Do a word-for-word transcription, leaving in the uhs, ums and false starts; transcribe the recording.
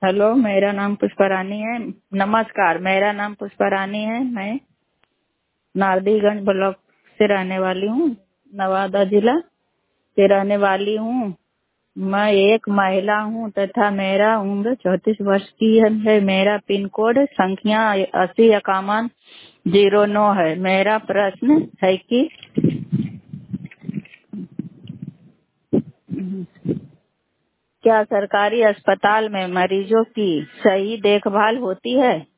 Hello, मेरा नाम पुष्पा रानी है। नमस्कार, मेरा नाम पुष्पा रानी है। मैं नारदीगंज ब्लॉक से रहने वाली हूँ, नवादा जिला से रहने वाली हूँ। मैं एक महिला हूँ तथा मेरा उम्र चौंतीस वर्ष की है। मेरा पिन कोड संख्या अस्सी इक्यावन जीरो नौ है। मेरा प्रश्न है कि क्या सरकारी अस्पताल में मरीजों की सही देखभाल होती है?